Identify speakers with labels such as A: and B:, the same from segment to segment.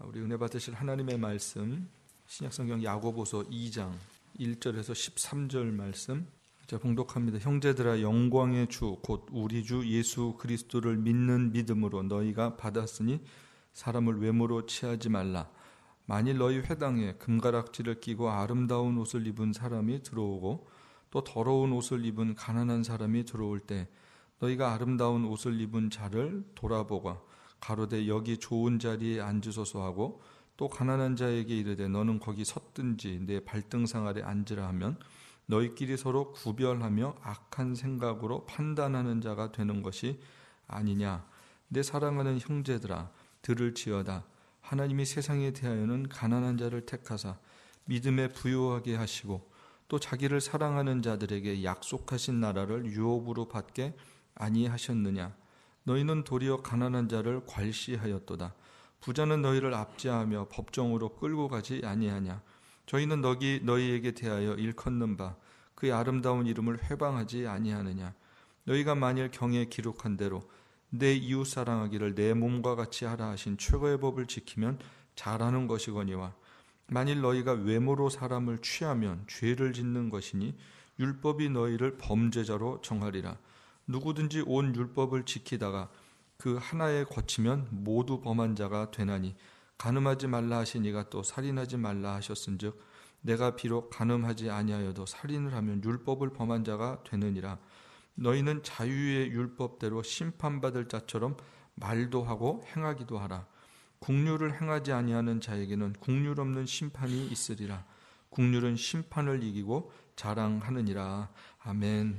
A: 우리 은혜 받으실 하나님의 말씀, 신약성경 야고보서 2장 1절에서 13절 말씀 제가 봉독합니다. 형제들아, 영광의 주 곧 우리 주 예수 그리스도를 믿는 믿음으로 너희가 받았으니 사람을 외모로 취하지 말라. 만일 너희 회당에 금가락지를 끼고 아름다운 옷을 입은 사람이 들어오고 또 더러운 옷을 입은 가난한 사람이 들어올 때 너희가 아름다운 옷을 입은 자를 돌아보고 가로되 여기 좋은 자리에 앉으소서 하고 또 가난한 자에게 이르되 너는 거기 섰든지 내 발등상 아래 앉으라 하면 너희끼리 서로 구별하며 악한 생각으로 판단하는 자가 되는 것이 아니냐. 내 사랑하는 형제들아, 들을지어다. 하나님이 세상에 대하여는 가난한 자를 택하사 믿음에 부요하게 하시고 또 자기를 사랑하는 자들에게 약속하신 나라를 유업으로 받게 아니하셨느냐. 너희는 도리어 가난한 자를 괄시하였도다. 부자는 너희를 압제하며 법정으로 끌고 가지 아니하냐. 저희는 너희에게 대하여 일컫는 바 그의 아름다운 이름을 회방하지 아니하느냐. 너희가 만일 경에 기록한 대로 내 이웃 사랑하기를 내 몸과 같이 하라 하신 최고의 법을 지키면 잘하는 것이거니와 만일 너희가 외모로 사람을 취하면 죄를 짓는 것이니 율법이 너희를 범죄자로 정하리라. 누구든지 온 율법을 지키다가 그 하나에 거치면 모두 범한 자가 되나니 간음하지 말라 하시니가 또 살인하지 말라 하셨은즉 내가 비록 간음하지 아니하여도 살인을 하면 율법을 범한 자가 되느니라. 너희는 자유의 율법대로 심판받을 자처럼 말도 하고 행하기도 하라. 국률을 행하지 아니하는 자에게는 국률 없는 심판이 있으리라. 국률은 심판을 이기고 자랑하느니라. 아멘.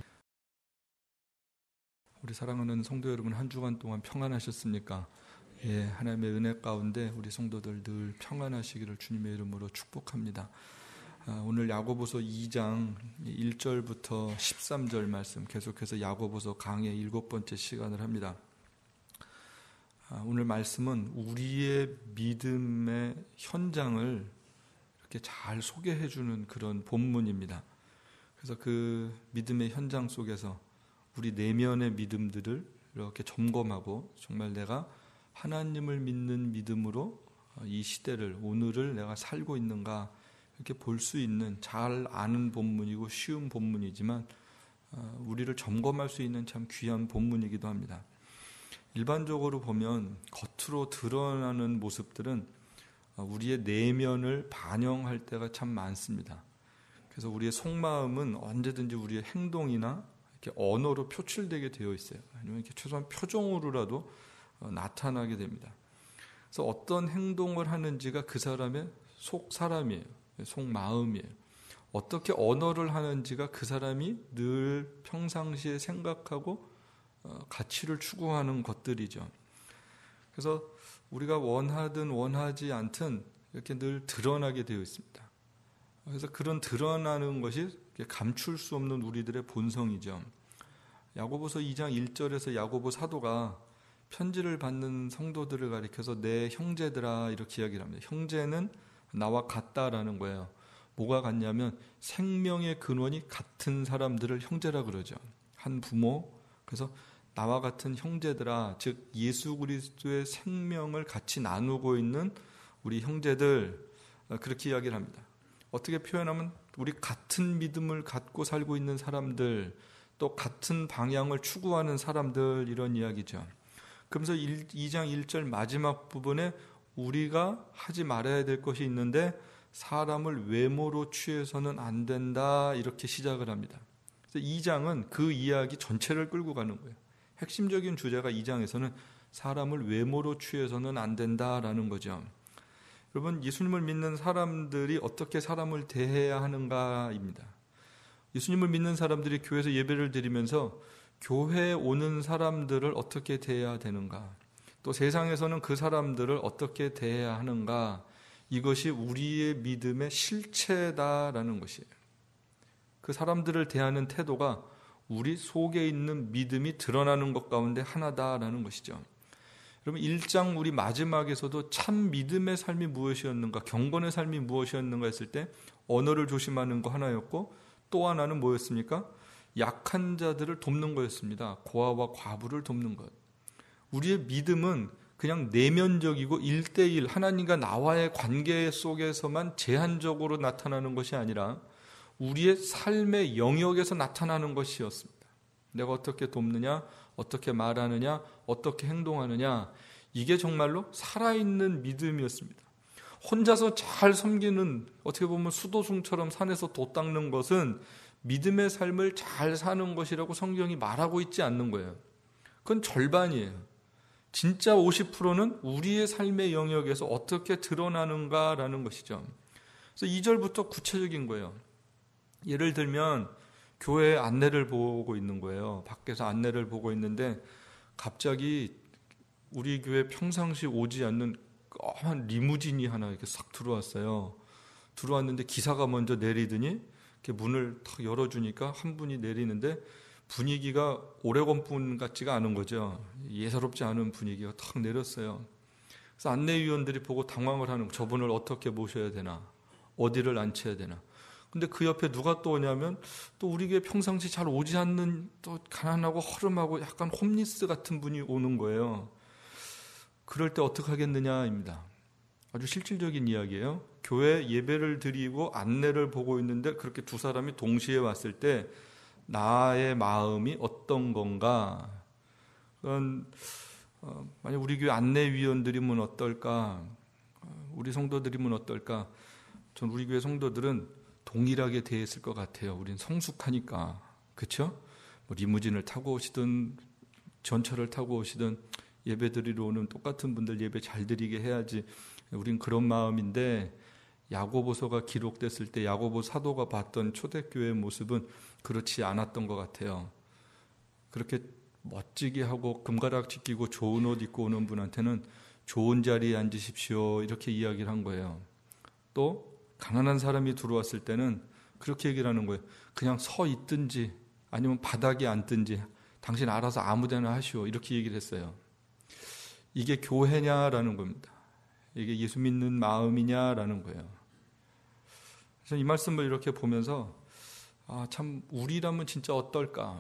A: 우리 사랑하는 성도 여러분, 한 주간 동안 평안하셨습니까? 예, 하나님의 은혜 가운데 우리 성도들 늘 평안하시기를 주님의 이름으로 축복합니다. 오늘 야고보서 2장 1절부터 13절 말씀 계속해서 야고보서 강의 7번째 시간을 합니다. 오늘 말씀은 우리의 믿음의 현장을 이렇게 잘 소개해 주는 그런 본문입니다. 그래서 그 믿음의 현장 속에서 우리 내면의 믿음들을 이렇게 점검하고 정말 내가 하나님을 믿는 믿음으로 이 시대를, 오늘을 내가 살고 있는가 이렇게 볼 수 있는 잘 아는 본문이고 쉬운 본문이지만 우리를 점검할 수 있는 참 귀한 본문이기도 합니다. 일반적으로 보면 겉으로 드러나는 모습들은 우리의 내면을 반영할 때가 참 많습니다. 그래서 우리의 속마음은 언제든지 우리의 행동이나 이렇게 언어로 표출되게 되어 있어요. 아니면 이렇게 최소한 표정으로라도 나타나게 됩니다. 그래서 어떤 행동을 하는지가 그 사람의 속 사람이에요. 속 마음이에요. 어떻게 언어를 하는지가 그 사람이 늘 평상시에 생각하고 가치를 추구하는 것들이죠. 그래서 우리가 원하든 원하지 않든 이렇게 늘 드러나게 되어 있습니다. 그래서 그런 드러나는 것이 감출 수 없는 우리들의 본성이죠. 야고보서 2장 1절에서 야고보 사도가 편지를 받는 성도들을 가리켜서 내 형제들아 이렇게 이야기를 합니다. 형제는 나와 같다라는 거예요. 뭐가 같냐면 생명의 근원이 같은 사람들을 형제라 그러죠. 한 부모. 그래서 나와 같은 형제들아, 즉 예수 그리스도의 생명을 같이 나누고 있는 우리 형제들, 그렇게 이야기를 합니다. 어떻게 표현하면 우리 같은 믿음을 갖고 살고 있는 사람들, 또 같은 방향을 추구하는 사람들, 이런 이야기죠. 그러면서 2장 1절 마지막 부분에 우리가 하지 말아야 될 것이 있는데 사람을 외모로 취해서는 안 된다, 이렇게 시작을 합니다. 그래서 2장은 그 이야기 전체를 끌고 가는 거예요. 핵심적인 주제가 2장에서는 사람을 외모로 취해서는 안 된다라는 거죠. 여러분, 예수님을 믿는 사람들이 어떻게 사람을 대해야 하는가입니다. 예수님을 믿는 사람들이 교회에서 예배를 드리면서 교회에 오는 사람들을 어떻게 대해야 되는가, 또 세상에서는 그 사람들을 어떻게 대해야 하는가, 이것이 우리의 믿음의 실체다라는 것이에요. 그 사람들을 대하는 태도가 우리 속에 있는 믿음이 드러나는 것 가운데 하나다라는 것이죠. 여러분, 1장 우리 마지막에서도 참 믿음의 삶이 무엇이었는가, 경건의 삶이 무엇이었는가 했을 때 언어를 조심하는 거 하나였고, 또 하나는 뭐였습니까? 약한 자들을 돕는 거였습니다. 고아와 과부를 돕는 것. 우리의 믿음은 그냥 내면적이고 1대1 하나님과 나와의 관계 속에서만 제한적으로 나타나는 것이 아니라 우리의 삶의 영역에서 나타나는 것이었습니다. 내가 어떻게 돕느냐, 어떻게 말하느냐, 어떻게 행동하느냐, 이게 정말로 살아있는 믿음이었습니다. 혼자서 잘 섬기는, 어떻게 보면 수도승처럼 산에서 돛 닦는 것은 믿음의 삶을 잘 사는 것이라고 성경이 말하고 있지 않는 거예요. 그건 절반이에요. 진짜 50%는 우리의 삶의 영역에서 어떻게 드러나는가라는 것이죠. 그래서 2절부터 구체적인 거예요. 예를 들면 교회 안내를 보고 있는 거예요. 밖에서 안내를 보고 있는데 갑자기 우리 교회 평상시 오지 않는 까만 리무진이 하나 이렇게 싹 들어왔어요. 들어왔는데 기사가 먼저 내리더니 이렇게 문을 탁 열어주니까 한 분이 내리는데 분위기가 오레곤 분 같지가 않은 거죠. 예사롭지 않은 분위기가 탁 내렸어요. 그래서 안내위원들이 보고 당황을 하는 거예요. 저분을 어떻게 모셔야 되나, 어디를 앉혀야 되나. 근데 그 옆에 누가 또 오냐면 또 우리 교회 평상시 잘 오지 않는 또 가난하고 허름하고 약간 홈리스 같은 분이 오는 거예요. 그럴 때 어떻게 하겠느냐입니다. 아주 실질적인 이야기예요. 교회 예배를 드리고 안내를 보고 있는데 그렇게 두 사람이 동시에 왔을 때 나의 마음이 어떤 건가? 그건 만약 우리 교회 안내위원들이면 어떨까? 우리 성도들이면 어떨까? 전 우리 교회 성도들은 동일하게 대했을 것 같아요. 우린 성숙하니까. 그렇죠? 뭐 리무진을 타고 오시든 전철을 타고 오시든 예배 드리러 오는 똑같은 분들 예배 잘 드리게 해야지. 우린 그런 마음인데 야고보서가 기록됐을 때 야고보 사도가 봤던 초대교회의 모습은 그렇지 않았던 것 같아요. 그렇게 멋지게 하고 금가락 지키고 좋은 옷 입고 오는 분한테는 좋은 자리에 앉으십시오 이렇게 이야기를 한 거예요. 또 가난한 사람이 들어왔을 때는 그렇게 얘기를 하는 거예요. 그냥 서 있든지 아니면 바닥에 앉든지 당신 알아서 아무 데나 하시오 이렇게 얘기를 했어요. 이게 교회냐라는 겁니다. 이게 예수 믿는 마음이냐라는 거예요. 그래서 이 말씀을 이렇게 보면서 참 우리라면 진짜 어떨까?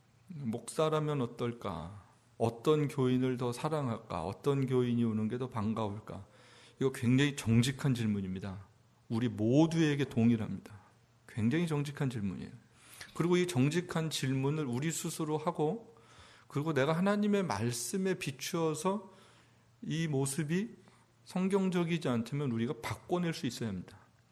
A: 목사라면 어떨까? 어떤 교인을 더 사랑할까? 어떤 교인이 오는 게 더 반가울까? 이거 굉장히 정직한 질문입니다. 우리 모두에게 동일합니다. 굉장히 정직한 질문이에요. 그리고 이 정직한 질문을 우리 스스로 하고 그리고 내가 하나님의 말씀에 비추어서 이 모습이 성경적이지 않다면 우리가 바꿔낼 수 있어야 합니다.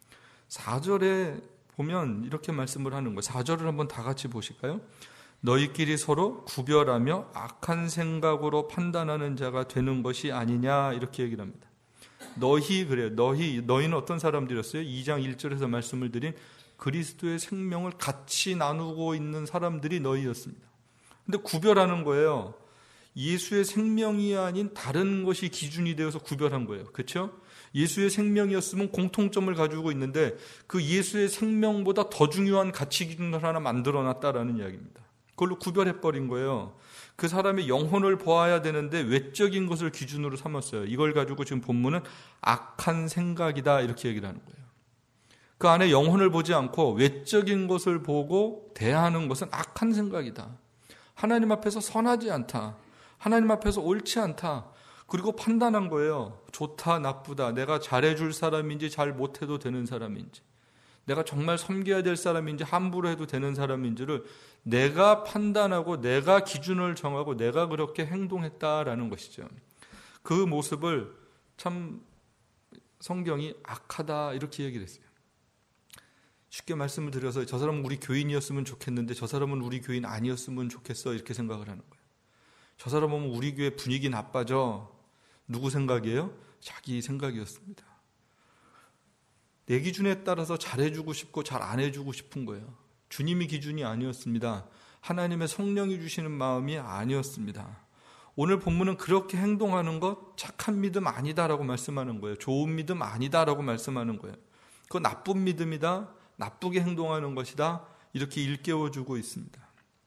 A: 4절에 보면 이렇게 말씀을 하는 거예요. 4절을 한번 다 같이 보실까요? 너희끼리 서로 구별하며 악한 생각으로 판단하는 자가 되는 것이 아니냐 이렇게 얘기를 합니다. 그래요. 너희는 어떤 사람들이었어요? 2장 1절에서 말씀을 드린 그리스도의 생명을 같이 나누고 있는 사람들이 너희였습니다. 근데 구별하는 거예요. 예수의 생명이 아닌 다른 것이 기준이 되어서 구별한 거예요. 그렇죠? 예수의 생명이었으면 공통점을 가지고 있는데 그 예수의 생명보다 더 중요한 가치 기준을 하나 만들어놨다라는 이야기입니다. 그걸로 구별해버린 거예요. 그 사람의 영혼을 보아야 되는데 외적인 것을 기준으로 삼았어요. 이걸 가지고 지금 본문은 악한 생각이다 이렇게 얘기를 하는 거예요. 그 안에 영혼을 보지 않고 외적인 것을 보고 대하는 것은 악한 생각이다. 하나님 앞에서 선하지 않다. 하나님 앞에서 옳지 않다. 그리고 판단한 거예요. 좋다, 나쁘다. 내가 잘해줄 사람인지 잘 못해도 되는 사람인지. 내가 정말 섬겨야 될 사람인지 함부로 해도 되는 사람인지를 내가 판단하고 내가 기준을 정하고 내가 그렇게 행동했다라는 것이죠. 그 모습을 참 성경이 악하다 이렇게 얘기를 했어요. 쉽게 말씀을 드려서 저 사람은 우리 교인이었으면 좋겠는데 저 사람은 우리 교인 아니었으면 좋겠어 이렇게 생각을 하는 거예요. 저 사람은 우리 교회 분위기 나빠져. 누구 생각이에요? 자기 생각이었습니다. 내 기준에 따라서 잘해주고 싶고 잘 안 해주고 싶은 거예요. 주님이 기준이 아니었습니다. 하나님의 성령이 주시는 마음이 아니었습니다. 오늘 본문은 그렇게 행동하는 것 착한 믿음 아니다라고 말씀하는 거예요. 좋은 믿음 아니다라고 말씀하는 거예요. 그거 나쁜 믿음이다. 나쁘게 행동하는 것이다. 이렇게 일깨워주고 있습니다.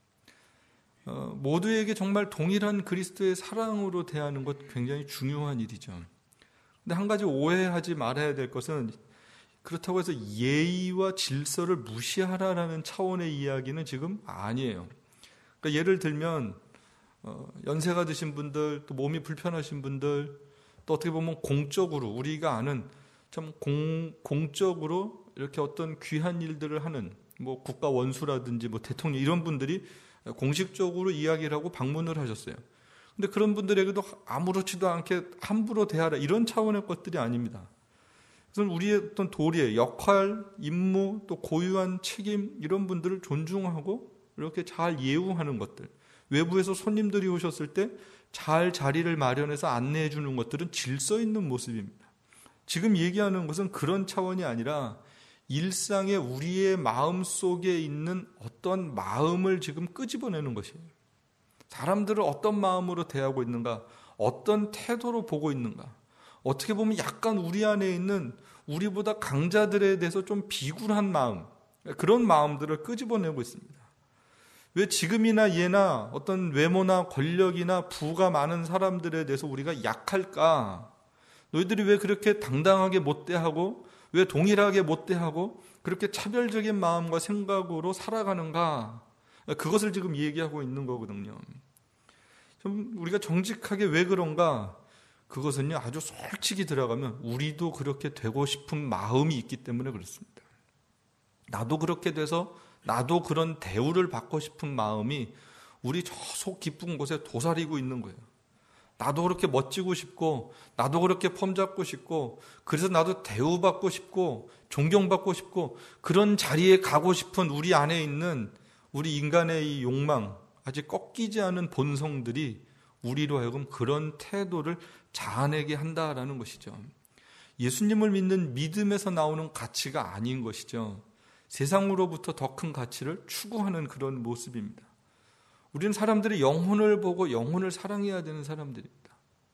A: 모두에게 정말 동일한 그리스도의 사랑으로 대하는 것 굉장히 중요한 일이죠. 근데 한 가지 오해하지 말아야 될 것은 그렇다고 해서 예의와 질서를 무시하라라는 차원의 이야기는 지금 아니에요. 그러니까 예를 들면 연세가 드신 분들, 또 몸이 불편하신 분들, 또 어떻게 보면 공적으로 우리가 아는 참 공적으로 이렇게 어떤 귀한 일들을 하는 뭐 국가 원수라든지 뭐 대통령 이런 분들이 공식적으로 이야기를 하고 방문을 하셨어요. 근데 그런 분들에게도 아무렇지도 않게 함부로 대하라 이런 차원의 것들이 아닙니다. 그래서 우리의 어떤 도리, 역할, 임무, 또 고유한 책임 이런 분들을 존중하고 이렇게 잘 예우하는 것들, 외부에서 손님들이 오셨을 때 잘 자리를 마련해서 안내해 주는 것들은 질서 있는 모습입니다. 지금 얘기하는 것은 그런 차원이 아니라 일상의 우리의 마음 속에 있는 어떤 마음을 지금 끄집어내는 것이에요. 사람들을 어떤 마음으로 대하고 있는가, 어떤 태도로 보고 있는가, 어떻게 보면 약간 우리 안에 있는 우리보다 강자들에 대해서 좀 비굴한 마음, 그런 마음들을 끄집어내고 있습니다. 왜 지금이나 예나 어떤 외모나 권력이나 부가 많은 사람들에 대해서 우리가 약할까? 너희들이 왜 그렇게 당당하게 못 대하고, 왜 동일하게 못 대하고, 그렇게 차별적인 마음과 생각으로 살아가는가? 그것을 지금 얘기하고 있는 거거든요. 좀 우리가 정직하게 왜 그런가? 그것은요, 아주 솔직히 들어가면 우리도 그렇게 되고 싶은 마음이 있기 때문에 그렇습니다. 나도 그렇게 돼서 나도 그런 대우를 받고 싶은 마음이 우리 저 속 깊은 곳에 도사리고 있는 거예요. 나도 그렇게 멋지고 싶고, 나도 그렇게 폼잡고 싶고, 그래서 나도 대우받고 싶고, 존경받고 싶고, 그런 자리에 가고 싶은 우리 안에 있는 우리 인간의 이 욕망, 아직 꺾이지 않은 본성들이 우리로 하여금 그런 태도를 자아내게 한다라는 것이죠. 예수님을 믿는 믿음에서 나오는 가치가 아닌 것이죠. 세상으로부터 더 큰 가치를 추구하는 그런 모습입니다. 우리는 사람들의 영혼을 보고 영혼을 사랑해야 되는 사람들입니다.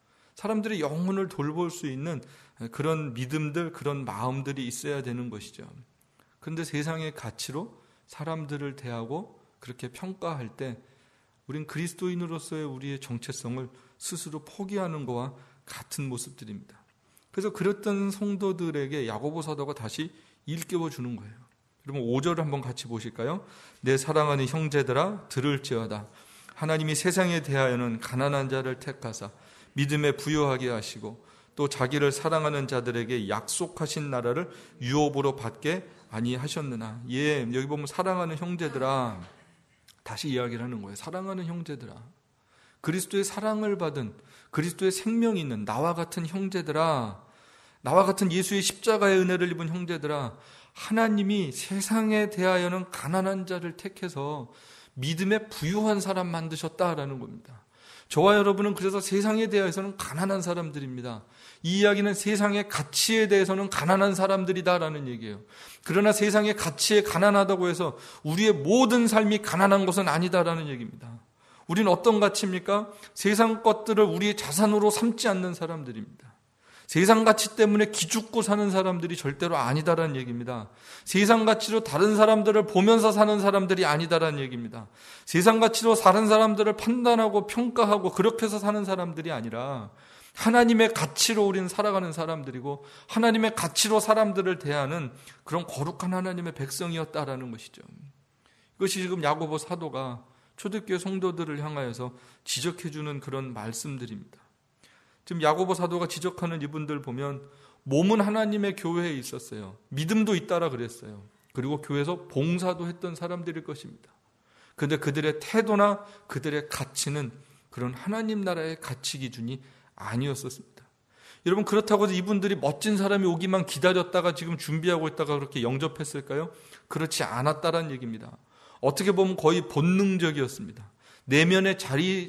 A: 사람들의 영혼을 돌볼 수 있는 그런 믿음들, 그런 마음들이 있어야 되는 것이죠. 그런데 세상의 가치로 사람들을 대하고 그렇게 평가할 때 우린 그리스도인으로서의 우리의 정체성을 스스로 포기하는 것과 같은 모습들입니다. 그래서 그랬던 성도들에게 야고보 사도가 다시 일깨워 주는 거예요. 여러분 5절을 한번 같이 보실까요? 내 사랑하는 형제들아 들을지어다. 하나님이 세상에 대하여는 가난한 자를 택하사 믿음에 부요하게 하시고 또 자기를 사랑하는 자들에게 약속하신 나라를 유업으로 받게 아니하셨느냐. 예, 여기 보면 사랑하는 형제들아 다시 이야기를 하는 거예요. 사랑하는 형제들아, 그리스도의 사랑을 받은 그리스도의 생명이 있는 나와 같은 형제들아, 나와 같은 예수의 십자가의 은혜를 입은 형제들아, 하나님이 세상에 대하여는 가난한 자를 택해서 믿음에 부유한 사람 만드셨다라는 겁니다. 저와 여러분은 그래서 세상에 대해서는 가난한 사람들입니다. 이 이야기는 세상의 가치에 대해서는 가난한 사람들이다라는 얘기예요. 그러나 세상의 가치에 가난하다고 해서 우리의 모든 삶이 가난한 것은 아니다라는 얘기입니다. 우리는 어떤 가치입니까? 세상 것들을 우리의 자산으로 삼지 않는 사람들입니다. 세상 가치 때문에 기죽고 사는 사람들이 절대로 아니다라는 얘기입니다. 세상 가치로 다른 사람들을 보면서 사는 사람들이 아니다라는 얘기입니다. 세상 가치로 다른 사람들을 판단하고 평가하고 그렇게 해서 사는 사람들이 아니라 하나님의 가치로 우리는 살아가는 사람들이고 하나님의 가치로 사람들을 대하는 그런 거룩한 하나님의 백성이었다라는 것이죠. 이것이 지금 야고보 사도가 초대교회 성도들을 향하여서 지적해주는 그런 말씀들입니다. 지금 야고보 사도가 지적하는 이분들 보면 몸은 하나님의 교회에 있었어요. 믿음도 있다라 그랬어요. 그리고 교회에서 봉사도 했던 사람들일 것입니다. 그런데 그들의 태도나 그들의 가치는 그런 하나님 나라의 가치 기준이 아니었었습니다. 여러분 그렇다고 해서 이분들이 멋진 사람이 오기만 기다렸다가 지금 준비하고 있다가 그렇게 영접했을까요? 그렇지 않았다라는 얘기입니다. 어떻게 보면 거의 본능적이었습니다. 내면에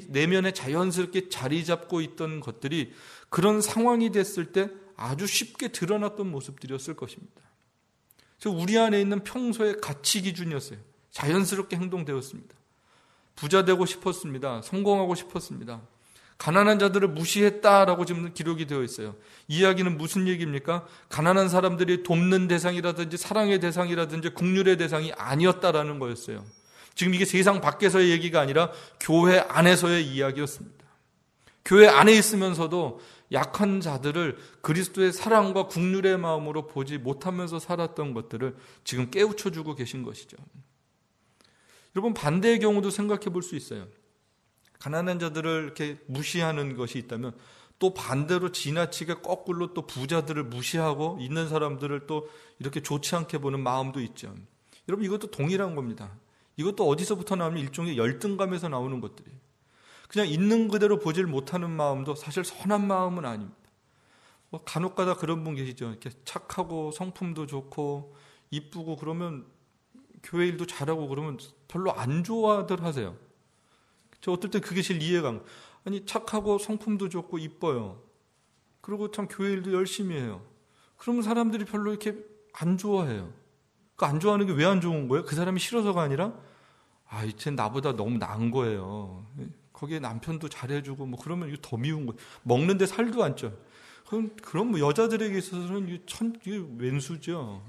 A: 자연스럽게 자리 잡고 있던 것들이 그런 상황이 됐을 때 아주 쉽게 드러났던 모습들이었을 것입니다. 그래서 우리 안에 있는 평소의 가치 기준이었어요. 자연스럽게 행동되었습니다. 부자 되고 싶었습니다. 성공하고 싶었습니다. 가난한 자들을 무시했다라고 지금 기록이 되어 있어요. 이 이야기는 무슨 얘기입니까? 가난한 사람들이 돕는 대상이라든지 사랑의 대상이라든지 긍휼의 대상이 아니었다라는 거였어요. 지금 이게 세상 밖에서의 얘기가 아니라 교회 안에서의 이야기였습니다. 교회 안에 있으면서도 약한 자들을 그리스도의 사랑과 긍휼의 마음으로 보지 못하면서 살았던 것들을 지금 깨우쳐주고 계신 것이죠. 여러분 반대의 경우도 생각해 볼 수 있어요. 가난한 자들을 이렇게 무시하는 것이 있다면 또 반대로 지나치게 거꾸로 또 부자들을 무시하고 있는 사람들을 또 이렇게 좋지 않게 보는 마음도 있죠. 여러분, 이것도 동일한 겁니다. 이것도 어디서부터 나오면 일종의 열등감에서 나오는 것들이에요. 그냥 있는 그대로 보질 못하는 마음도 사실 선한 마음은 아닙니다. 간혹가다 그런 분 계시죠. 이렇게 착하고 성품도 좋고 이쁘고 그러면 교회 일도 잘하고 그러면 별로 안 좋아들 하세요. 저 어떨 때 그게 제일 이해가 안 가요. 아니, 착하고 성품도 좋고 이뻐요. 그리고 참 교회 일도 열심히 해요. 그러면 사람들이 별로 이렇게 안 좋아해요. 그 안 좋아하는 게 왜 안 좋은 거예요? 그 사람이 싫어서가 아니라 쟤 나보다 너무 나은 거예요. 거기에 남편도 잘해주고 뭐 그러면 이거 더 미운 거예요. 먹는데 살도 안 쪄요. 그럼 뭐 여자들에게 있어서는 이게 왼수죠.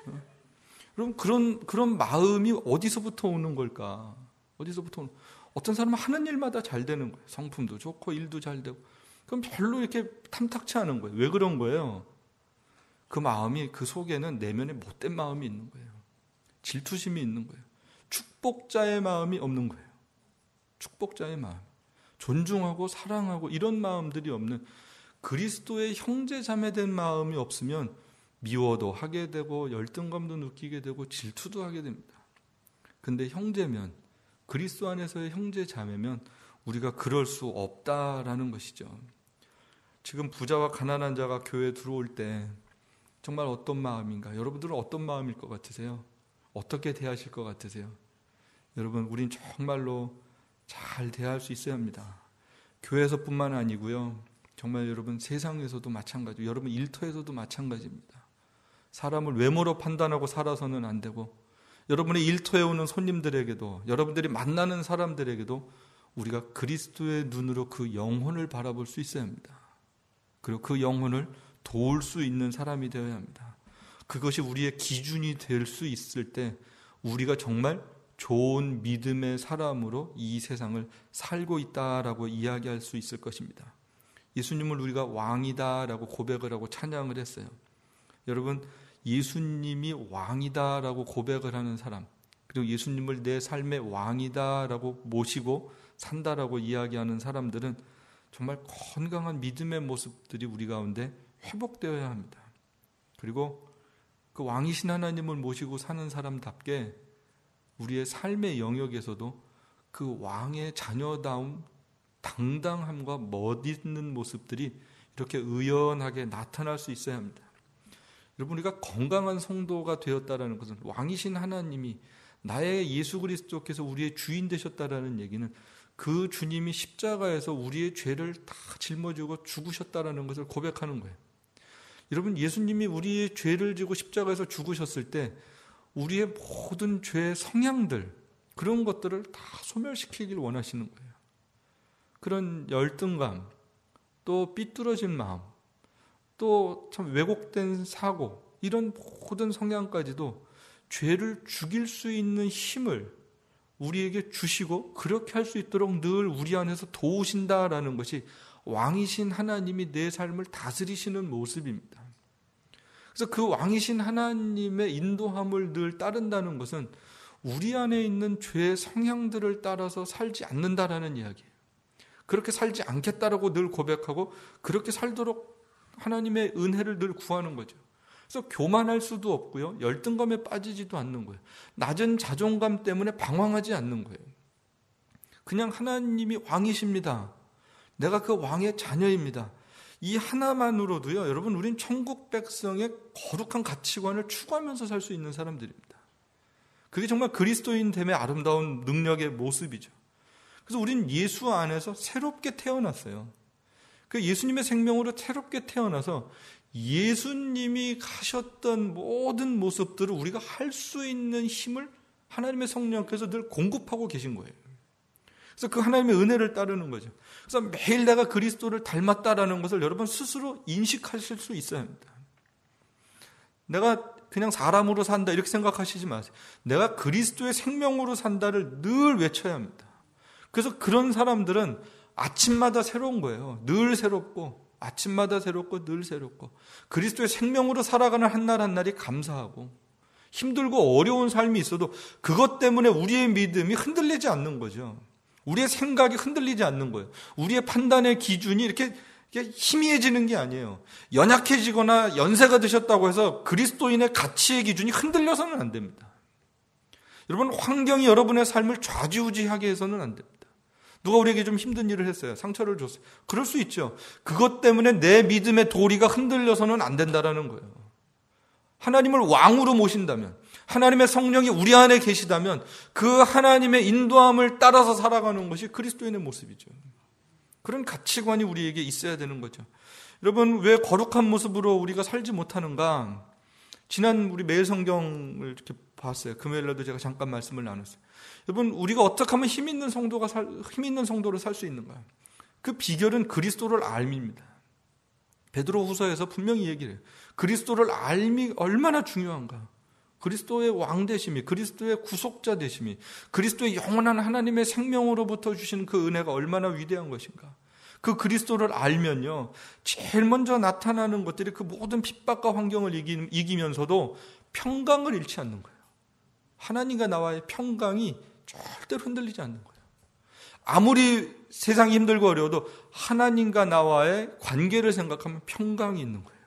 A: 그럼 그런 마음이 어디서부터 오는 걸까? 어떤 사람은 하는 일마다 잘 되는 거예요. 성품도 좋고 일도 잘 되고. 그럼 별로 이렇게 탐탁치 않은 거예요. 왜 그런 거예요? 그 마음이, 그 속에는 내면에 못된 마음이 있는 거예요. 질투심이 있는 거예요. 축복자의 마음이 없는 거예요. 축복자의 마음. 존중하고 사랑하고 이런 마음들이 없는, 그리스도의 형제 자매된 마음이 없으면 미워도 하게 되고 열등감도 느끼게 되고 질투도 하게 됩니다. 근데 형제면, 그리스도 안에서의 형제 자매면 우리가 그럴 수 없다라는 것이죠. 지금 부자와 가난한 자가 교회에 들어올 때 정말 어떤 마음인가? 여러분들은 어떤 마음일 것 같으세요? 어떻게 대하실 것 같으세요? 여러분, 우린 정말로 잘 대할 수 있어야 합니다. 교회에서뿐만 아니고요. 정말 여러분, 세상에서도 마찬가지고 여러분 일터에서도 마찬가지입니다. 사람을 외모로 판단하고 살아서는 안 되고, 여러분의 일터에 오는 손님들에게도, 여러분들이 만나는 사람들에게도 우리가 그리스도의 눈으로 그 영혼을 바라볼 수 있어야 합니다. 그리고 그 영혼을 도울 수 있는 사람이 되어야 합니다. 그것이 우리의 기준이 될 수 있을 때 우리가 정말 좋은 믿음의 사람으로 이 세상을 살고 있다라고 이야기할 수 있을 것입니다. 예수님을 우리가 왕이다라고 고백을 하고 찬양을 했어요. 여러분, 예수님이 왕이다라고 고백을 하는 사람, 그리고 예수님을 내 삶의 왕이다라고 모시고 산다라고 이야기하는 사람들은 정말 건강한 믿음의 모습들이 우리 가운데 회복되어야 합니다. 그리고 그 왕이신 하나님을 모시고 사는 사람답게 우리의 삶의 영역에서도 그 왕의 자녀다움, 당당함과 멋있는 모습들이 이렇게 의연하게 나타날 수 있어야 합니다. 여러분, 우리가 건강한 성도가 되었다라는 것은 왕이신 하나님이, 나의 예수 그리스도께서 우리의 주인 되셨다라는 얘기는 그 주님이 십자가에서 우리의 죄를 다 짊어지고 죽으셨다라는 것을 고백하는 거예요. 여러분, 예수님이 우리의 죄를 지고 십자가에서 죽으셨을 때 우리의 모든 죄의 성향들, 그런 것들을 다 소멸시키길 원하시는 거예요. 그런 열등감, 또 삐뚤어진 마음, 또 참 왜곡된 사고, 이런 모든 성향까지도 죄를 죽일 수 있는 힘을 우리에게 주시고 그렇게 할 수 있도록 늘 우리 안에서 도우신다라는 것이 왕이신 하나님이 내 삶을 다스리시는 모습입니다. 그래서 그 왕이신 하나님의 인도함을 늘 따른다는 것은 우리 안에 있는 죄의 성향들을 따라서 살지 않는다라는 이야기예요. 그렇게 살지 않겠다라고 늘 고백하고 그렇게 살도록 하나님의 은혜를 늘 구하는 거죠. 그래서 교만할 수도 없고요. 열등감에 빠지지도 않는 거예요. 낮은 자존감 때문에 방황하지 않는 거예요. 그냥 하나님이 왕이십니다. 내가 그 왕의 자녀입니다. 이 하나만으로도요, 여러분, 우린 천국 백성의 거룩한 가치관을 추구하면서 살 수 있는 사람들입니다. 그게 정말 그리스도인됨의 아름다운 능력의 모습이죠. 그래서 우린 예수 안에서 새롭게 태어났어요. 그 예수님의 생명으로 새롭게 태어나서 예수님이 가셨던 모든 모습들을 우리가 할 수 있는 힘을 하나님의 성령께서 늘 공급하고 계신 거예요. 그래서 그 하나님의 은혜를 따르는 거죠. 그래서 매일 내가 그리스도를 닮았다라는 것을 여러분 스스로 인식하실 수 있어야 합니다. 내가 그냥 사람으로 산다 이렇게 생각하시지 마세요. 내가 그리스도의 생명으로 산다를 늘 외쳐야 합니다. 그래서 그런 사람들은 아침마다 새로운 거예요. 늘 새롭고, 아침마다 새롭고 늘 새롭고, 그리스도의 생명으로 살아가는 한 날 한 날이 감사하고, 힘들고 어려운 삶이 있어도 그것 때문에 우리의 믿음이 흔들리지 않는 거죠. 우리의 생각이 흔들리지 않는 거예요. 우리의 판단의 기준이 이렇게 희미해지는 게 아니에요. 연약해지거나 연세가 드셨다고 해서 그리스도인의 가치의 기준이 흔들려서는 안 됩니다. 여러분, 환경이 여러분의 삶을 좌지우지하게 해서는 안 됩니다. 누가 우리에게 좀 힘든 일을 했어요. 상처를 줬어요. 그럴 수 있죠. 그것 때문에 내 믿음의 도리가 흔들려서는 안 된다라는 거예요. 하나님을 왕으로 모신다면, 하나님의 성령이 우리 안에 계시다면 그 하나님의 인도함을 따라서 살아가는 것이 그리스도인의 모습이죠. 그런 가치관이 우리에게 있어야 되는 거죠. 여러분, 왜 거룩한 모습으로 우리가 살지 못하는가? 지난 우리 매일 성경을 이렇게 봤어요. 금요일날도 제가 잠깐 말씀을 나눴어요. 여러분, 우리가 어떻게 하면 힘 있는 성도로 살 수 있는가? 그 비결은 그리스도를 알미입니다. 베드로후서에서 분명히 얘기를 해요. 그리스도를 알미 얼마나 중요한가? 그리스도의 왕 되심이, 그리스도의 구속자 되심이, 그리스도의 영원한 하나님의 생명으로부터 주신 그 은혜가 얼마나 위대한 것인가? 그 그리스도를 알면요, 제일 먼저 나타나는 것들이 그 모든 핍박과 환경을 이기면서도 평강을 잃지 않는 거예요. 하나님과 나와의 평강이 절대로 흔들리지 않는 거예요. 아무리 세상이 힘들고 어려워도 하나님과 나와의 관계를 생각하면 평강이 있는 거예요.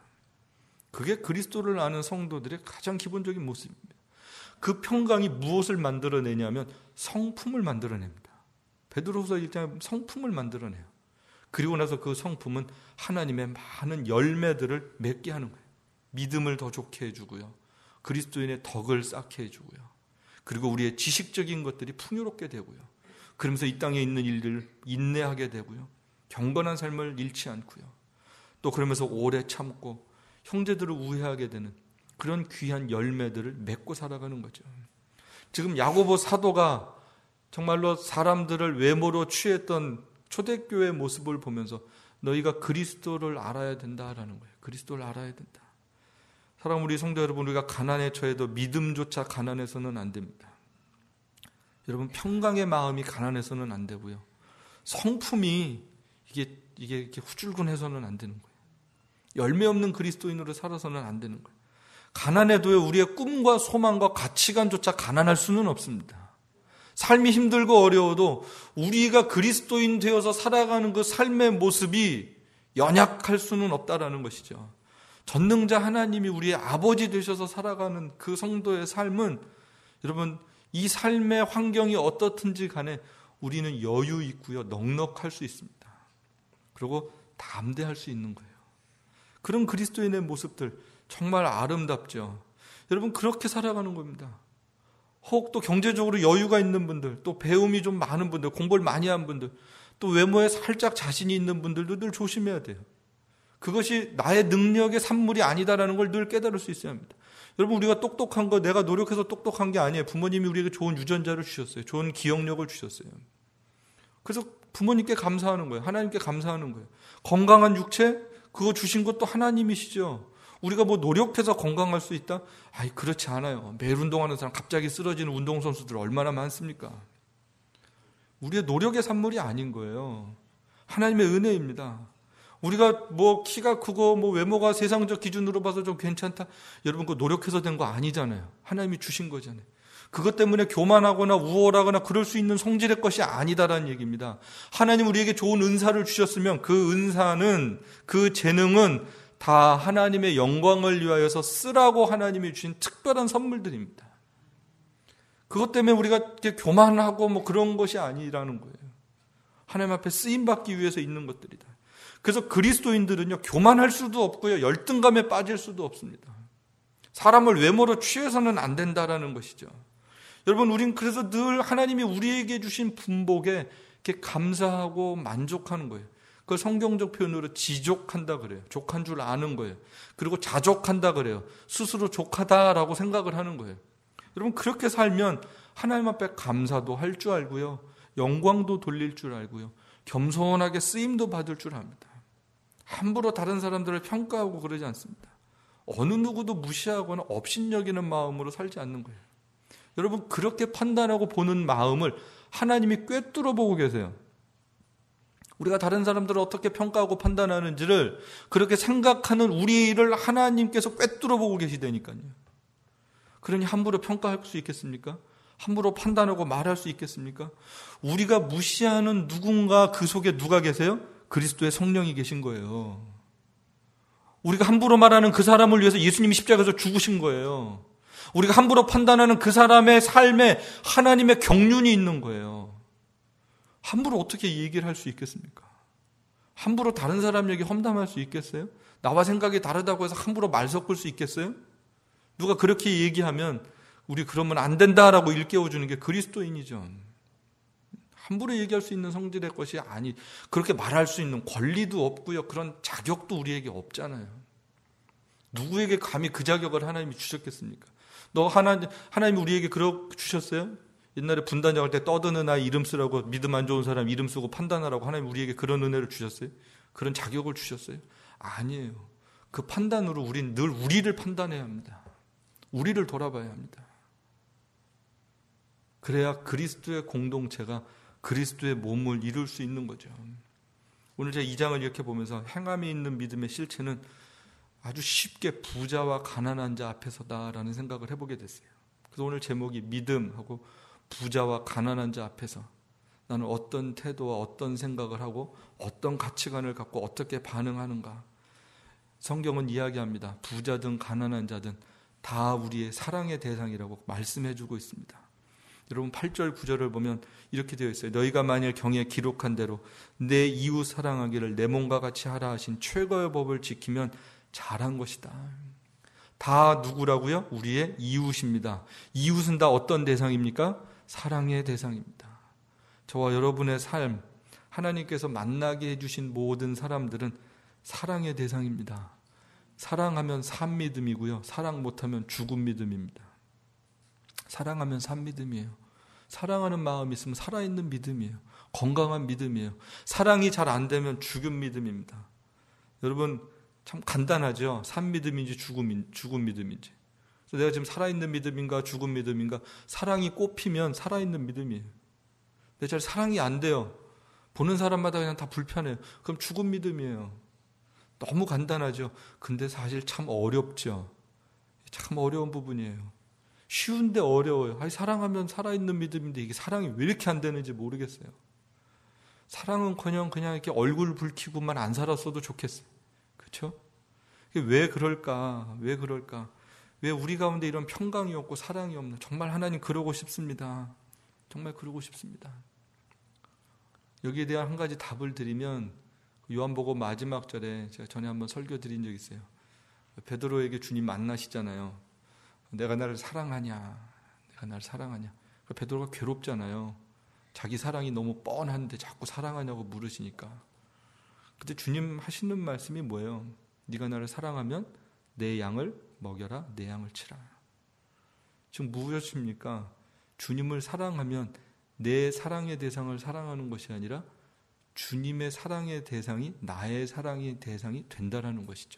A: 그게 그리스도를 아는 성도들의 가장 기본적인 모습입니다. 그 평강이 무엇을 만들어내냐면 성품을 만들어냅니다. 베드로후서 1장에 성품을 만들어내요. 그리고 나서 그 성품은 하나님의 많은 열매들을 맺게 하는 거예요. 믿음을 더 좋게 해주고요. 그리스도인의 덕을 쌓게 해주고요. 그리고 우리의 지식적인 것들이 풍요롭게 되고요. 그러면서 이 땅에 있는 일들을 인내하게 되고요. 경건한 삶을 잃지 않고요. 또 그러면서 오래 참고 형제들을 우애하게 되는 그런 귀한 열매들을 맺고 살아가는 거죠. 지금 야고보 사도가 정말로 사람들을 외모로 취했던 초대교회의 모습을 보면서 너희가 그리스도를 알아야 된다라는 거예요. 그리스도를 알아야 된다. 사랑하는 우리 성도 여러분, 우리가 가난에 처해도 믿음조차 가난해서는 안 됩니다. 여러분, 평강의 마음이 가난해서는 안 되고요. 성품이 이게 이렇게 후줄근해서는 안 되는 거예요. 열매 없는 그리스도인으로 살아서는 안 되는 거예요. 가난해도요, 우리의 꿈과 소망과 가치관조차 가난할 수는 없습니다. 삶이 힘들고 어려워도 우리가 그리스도인 되어서 살아가는 그 삶의 모습이 연약할 수는 없다라는 것이죠. 전능자 하나님이 우리의 아버지 되셔서 살아가는 그 성도의 삶은, 여러분, 이 삶의 환경이 어떻든지 간에 우리는 여유 있고요, 넉넉할 수 있습니다. 그리고 담대할 수 있는 거예요. 그런 그리스도인의 모습들 정말 아름답죠. 여러분, 그렇게 살아가는 겁니다. 혹 또 경제적으로 여유가 있는 분들, 또 배움이 좀 많은 분들, 공부를 많이 한 분들, 또 외모에 살짝 자신이 있는 분들도 늘 조심해야 돼요. 그것이 나의 능력의 산물이 아니다라는 걸 늘 깨달을 수 있어야 합니다. 여러분, 우리가 똑똑한 거 내가 노력해서 똑똑한 게 아니에요. 부모님이 우리에게 좋은 유전자를 주셨어요. 좋은 기억력을 주셨어요. 그래서 부모님께 감사하는 거예요. 하나님께 감사하는 거예요. 건강한 육체, 그거 주신 것도 하나님이시죠. 우리가 뭐 노력해서 건강할 수 있다? 아이, 그렇지 않아요. 매일 운동하는 사람, 갑자기 쓰러지는 운동선수들 얼마나 많습니까? 우리의 노력의 산물이 아닌 거예요. 하나님의 은혜입니다. 우리가 뭐 키가 크고 뭐 외모가 세상적 기준으로 봐서 좀 괜찮다. 여러분, 그거 노력해서 된 거 아니잖아요. 하나님이 주신 거잖아요. 그것 때문에 교만하거나 우월하거나 그럴 수 있는 성질의 것이 아니다라는 얘기입니다. 하나님 우리에게 좋은 은사를 주셨으면 그 은사는, 그 재능은 다 하나님의 영광을 위하여서 쓰라고 하나님이 주신 특별한 선물들입니다. 그것 때문에 우리가 이렇게 교만하고 뭐 그런 것이 아니라는 거예요. 하나님 앞에 쓰임받기 위해서 있는 것들이다. 그래서 그리스도인들은요, 교만할 수도 없고요, 열등감에 빠질 수도 없습니다. 사람을 외모로 취해서는 안 된다라는 것이죠. 여러분, 우린 그래서 늘 하나님이 우리에게 주신 분복에 이렇게 감사하고 만족하는 거예요. 그걸 성경적 표현으로 지족한다 그래요. 족한 줄 아는 거예요. 그리고 자족한다 그래요. 스스로 족하다라고 생각을 하는 거예요. 여러분, 그렇게 살면 하나님 앞에 감사도 할 줄 알고요, 영광도 돌릴 줄 알고요, 겸손하게 쓰임도 받을 줄 압니다. 함부로 다른 사람들을 평가하고 그러지 않습니다. 어느 누구도 무시하거나 업신여기는 마음으로 살지 않는 거예요. 여러분, 그렇게 판단하고 보는 마음을 하나님이 꿰뚫어 보고 계세요. 우리가 다른 사람들을 어떻게 평가하고 판단하는지를 그렇게 생각하는 우리를 하나님께서 꿰뚫어 보고 계시다니까요. 그러니 함부로 평가할 수 있겠습니까? 함부로 판단하고 말할 수 있겠습니까? 우리가 무시하는 누군가 그 속에 누가 계세요? 그리스도의 성령이 계신 거예요. 우리가 함부로 말하는 그 사람을 위해서 예수님이 십자가에서 죽으신 거예요. 우리가 함부로 판단하는 그 사람의 삶에 하나님의 경륜이 있는 거예요. 함부로 어떻게 얘기를 할 수 있겠습니까? 함부로 다른 사람 얘기 험담할 수 있겠어요? 나와 생각이 다르다고 해서 함부로 말 섞을 수 있겠어요? 누가 그렇게 얘기하면 우리 그러면 안 된다라고 일깨워주는 게 그리스도인이죠. 함부로 얘기할 수 있는 성질의 것이 아니, 그렇게 말할 수 있는 권리도 없고요. 그런 자격도 우리에게 없잖아요. 누구에게 감히 그 자격을 하나님이 주셨겠습니까? 하나님이 우리에게 주셨어요? 옛날에 분단장할 때 떠드는 아이 이름 쓰라고, 믿음 안 좋은 사람 이름 쓰고 판단하라고 하나님 우리에게 그런 은혜를 주셨어요? 그런 자격을 주셨어요? 아니에요. 그 판단으로 우리는 늘 우리를 판단해야 합니다. 우리를 돌아봐야 합니다. 그래야 그리스도의 공동체가 그리스도의 몸을 이룰 수 있는 거죠. 오늘 제가 2장을 이렇게 보면서 행함이 있는 믿음의 실체는 아주 쉽게 부자와 가난한 자 앞에서다라는 생각을 해보게 됐어요. 그래서 오늘 제목이 믿음하고 부자와 가난한 자 앞에서 나는 어떤 태도와 어떤 생각을 하고 어떤 가치관을 갖고 어떻게 반응하는가. 성경은 이야기합니다. 부자든 가난한 자든 다 우리의 사랑의 대상이라고 말씀해주고 있습니다. 여러분 8절 9절을 보면 이렇게 되어 있어요. 너희가 만일 경에 기록한 대로 내 이웃 사랑하기를 내 몸과 같이 하라 하신 최고의 법을 지키면 잘한 것이다. 다 누구라고요? 우리의 이웃입니다. 이웃은 다 어떤 대상입니까? 사랑의 대상입니다. 저와 여러분의 삶, 하나님께서 만나게 해주신 모든 사람들은 사랑의 대상입니다. 사랑하면 산 믿음이고요. 사랑 못하면 죽은 믿음입니다. 사랑하면 산 믿음이에요. 사랑하는 마음이 있으면 살아있는 믿음이에요. 건강한 믿음이에요. 사랑이 잘 안 되면 죽은 믿음입니다. 여러분 참 간단하죠. 산 믿음인지 죽은 믿음인지. 그래서 내가 지금 살아있는 믿음인가 죽은 믿음인가. 사랑이 꼽히면 살아있는 믿음이에요. 근데 잘 사랑이 안 돼요. 보는 사람마다 그냥 다 불편해요. 그럼 죽은 믿음이에요. 너무 간단하죠. 근데 사실 참 어렵죠. 참 어려운 부분이에요. 쉬운데 어려워요. 사랑하면 살아있는 믿음인데 이게 사랑이 왜 이렇게 안 되는지 모르겠어요. 사랑은커녕 그냥 이렇게 얼굴 붉히고만 안 살았어도 좋겠어요. 그렇죠? 왜 그럴까? 왜 그럴까? 왜 우리 가운데 이런 평강이 없고 사랑이 없나? 정말 하나님 그러고 싶습니다. 정말 그러고 싶습니다. 여기에 대한 한 가지 답을 드리면 요한복음 마지막 절에 제가 전에 한번 설교 드린 적이 있어요. 베드로에게 주님 만나시잖아요. 내가 나를 사랑하냐? 내가 나를 사랑하냐? 베드로가 괴롭잖아요. 자기 사랑이 너무 뻔한데 자꾸 사랑하냐고 물으시니까. 근데 주님 하시는 말씀이 뭐예요? 네가 나를 사랑하면 내 양을 먹여라, 내 양을 치라. 지금 무엇입니까? 주님을 사랑하면 내 사랑의 대상을 사랑하는 것이 아니라 주님의 사랑의 대상이 나의 사랑의 대상이 된다라는 것이죠.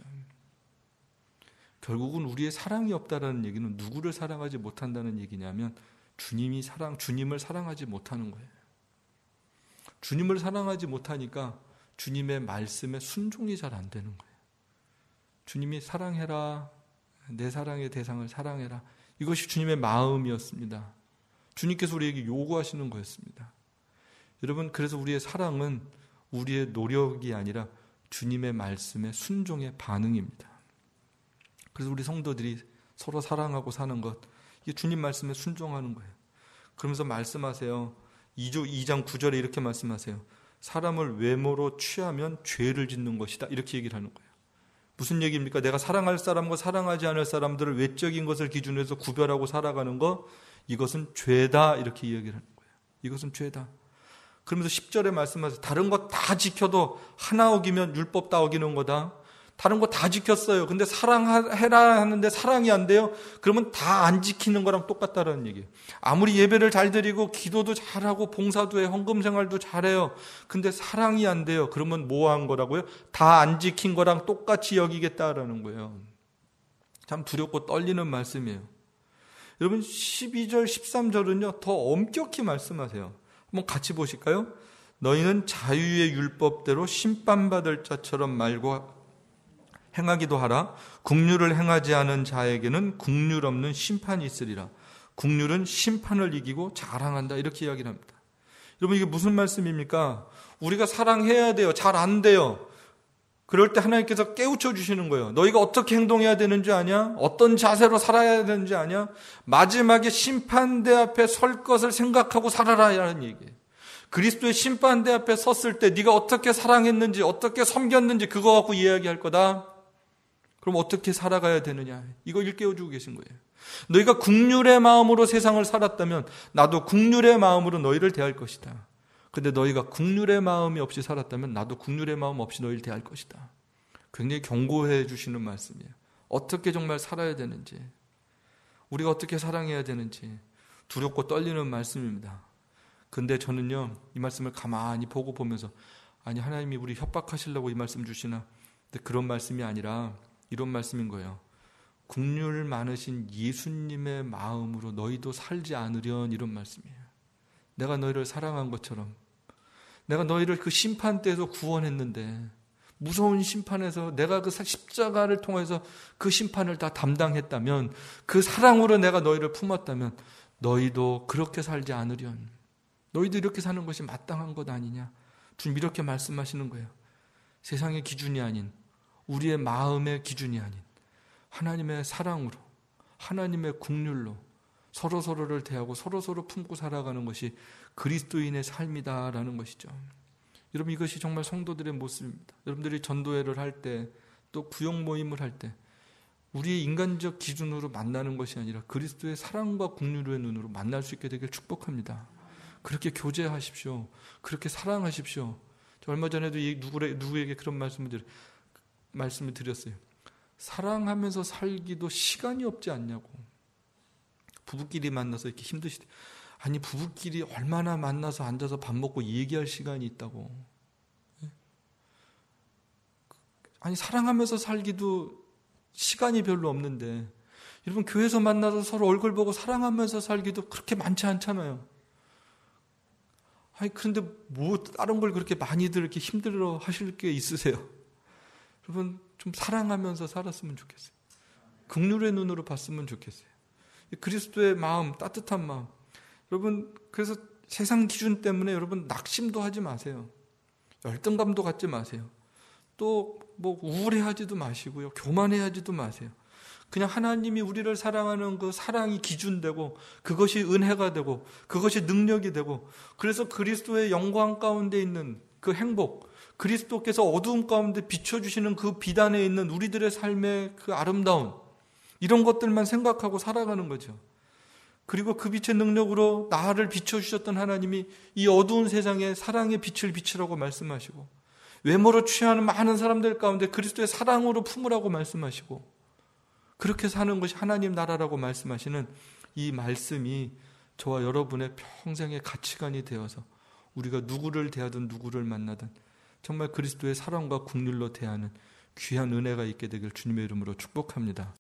A: 결국은 우리의 사랑이 없다라는 얘기는 누구를 사랑하지 못한다는 얘기냐면 주님을 사랑하지 못하는 거예요. 주님을 사랑하지 못하니까 주님의 말씀에 순종이 잘 안 되는 거예요. 주님이 사랑해라, 내 사랑의 대상을 사랑해라. 이것이 주님의 마음이었습니다. 주님께서 우리에게 요구하시는 거였습니다. 여러분, 그래서 우리의 사랑은 우리의 노력이 아니라 주님의 말씀에 순종의 반응입니다. 그래서 우리 성도들이 서로 사랑하고 사는 것, 이게 주님 말씀에 순종하는 거예요. 그러면서 말씀하세요. 2장 9절에 이렇게 말씀하세요. 사람을 외모로 취하면 죄를 짓는 것이다. 이렇게 얘기를 하는 거예요. 무슨 얘기입니까? 내가 사랑할 사람과 사랑하지 않을 사람들을 외적인 것을 기준으로 해서 구별하고 살아가는 것, 이것은 죄다. 이렇게 얘기를 하는 거예요. 이것은 죄다. 그러면서 10절에 말씀하세요. 다른 것 다 지켜도 하나 어기면 율법 다 어기는 거다. 다른 거 다 지켰어요. 근데 사랑해라 하는데 사랑이 안 돼요? 그러면 다 안 지키는 거랑 똑같다라는 얘기예요. 아무리 예배를 잘 드리고 기도도 잘하고 봉사도 해, 헌금 생활도 잘해요. 근데 사랑이 안 돼요. 그러면 뭐 한 거라고요? 다 안 지킨 거랑 똑같이 여기겠다라는 거예요. 참 두렵고 떨리는 말씀이에요. 여러분 12절 13절은요 더 엄격히 말씀하세요. 한번 같이 보실까요? 너희는 자유의 율법대로 심판받을 자처럼 말고 행하기도 하라. 긍휼을 행하지 않은 자에게는 긍휼 없는 심판이 있으리라. 긍휼은 심판을 이기고 자랑한다. 이렇게 이야기를 합니다. 여러분, 이게 무슨 말씀입니까? 우리가 사랑해야 돼요. 잘 안 돼요. 그럴 때 하나님께서 깨우쳐 주시는 거예요. 너희가 어떻게 행동해야 되는지 아냐? 어떤 자세로 살아야 되는지 아냐? 마지막에 심판대 앞에 설 것을 생각하고 살아라 라는 얘기예요. 그리스도의 심판대 앞에 섰을 때 네가 어떻게 사랑했는지, 어떻게 섬겼는지 그거 갖고 이야기할 거다. 그럼 어떻게 살아가야 되느냐? 이거 일깨워주고 계신 거예요. 너희가 긍휼의 마음으로 세상을 살았다면 나도 긍휼의 마음으로 너희를 대할 것이다. 근데 너희가 긍휼의 마음이 없이 살았다면 나도 긍휼의 마음 없이 너희를 대할 것이다. 굉장히 경고해 주시는 말씀이에요. 어떻게 정말 살아야 되는지, 우리가 어떻게 사랑해야 되는지 두렵고 떨리는 말씀입니다. 근데 저는요, 이 말씀을 가만히 보면서 아니, 하나님이 우리 협박하시려고 이 말씀 주시나? 근데 그런 말씀이 아니라 이런 말씀인 거예요. 긍휼 많으신 예수님의 마음으로 너희도 살지 않으련, 이런 말씀이에요. 내가 너희를 사랑한 것처럼, 내가 너희를 그 심판대에서 구원했는데, 무서운 심판에서 내가 그 십자가를 통해서 그 심판을 다 담당했다면, 그 사랑으로 내가 너희를 품었다면 너희도 그렇게 살지 않으련, 너희도 이렇게 사는 것이 마땅한 것 아니냐. 주님 이렇게 말씀하시는 거예요. 세상의 기준이 아닌, 우리의 마음의 기준이 아닌 하나님의 사랑으로, 하나님의 긍휼로 서로서로를 대하고 서로서로 품고 살아가는 것이 그리스도인의 삶이다라는 것이죠. 여러분, 이것이 정말 성도들의 모습입니다. 여러분들이 전도회를 할 때, 또 구역 모임을 할 때 우리의 인간적 기준으로 만나는 것이 아니라 그리스도의 사랑과 긍휼의 눈으로 만날 수 있게 되길 축복합니다. 그렇게 교제하십시오. 그렇게 사랑하십시오. 저 얼마 전에도 누구에게 그런 말씀을 드렸어요. 사랑하면서 살기도 시간이 없지 않냐고. 부부끼리 만나서 이렇게 힘드시대. 아니, 부부끼리 얼마나 만나서 앉아서 밥 먹고 얘기할 시간이 있다고. 아니, 사랑하면서 살기도 시간이 별로 없는데, 여러분, 교회에서 만나서 서로 얼굴 보고 사랑하면서 살기도 그렇게 많지 않잖아요. 아니, 그런데 뭐 다른 걸 그렇게 많이들 이렇게 힘들어 하실 게 있으세요? 여러분, 좀 사랑하면서 살았으면 좋겠어요. 긍휼의 눈으로 봤으면 좋겠어요. 그리스도의 마음, 따뜻한 마음. 여러분, 그래서 세상 기준 때문에 여러분 낙심도 하지 마세요. 열등감도 갖지 마세요. 또 뭐 우울해하지도 마시고요. 교만해하지도 마세요. 그냥 하나님이 우리를 사랑하는 그 사랑이 기준되고, 그것이 은혜가 되고, 그것이 능력이 되고, 그래서 그리스도의 영광 가운데 있는 그 행복, 그리스도께서 어두움 가운데 비춰주시는 그 빛 안에 있는 우리들의 삶의 그 아름다움, 이런 것들만 생각하고 살아가는 거죠. 그리고 그 빛의 능력으로 나를 비춰주셨던 하나님이 이 어두운 세상에 사랑의 빛을 비추라고 말씀하시고, 외모로 취하는 많은 사람들 가운데 그리스도의 사랑으로 품으라고 말씀하시고, 그렇게 사는 것이 하나님 나라라고 말씀하시는 이 말씀이 저와 여러분의 평생의 가치관이 되어서 우리가 누구를 대하든 누구를 만나든 정말 그리스도의 사랑과 긍휼로 대하는 귀한 은혜가 있게 되길 주님의 이름으로 축복합니다.